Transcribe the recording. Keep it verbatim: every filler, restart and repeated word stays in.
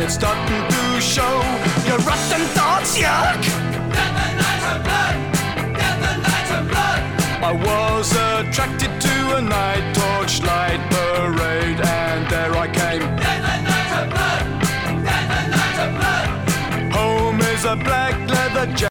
it's starting to show. Your rotten thoughts, yuck. Get the night of blood. Get the night of blood. I was attracted to a night torchlight parade, and there I came. Get the night of blood. Get the night of blood. Home is a black leather jacket.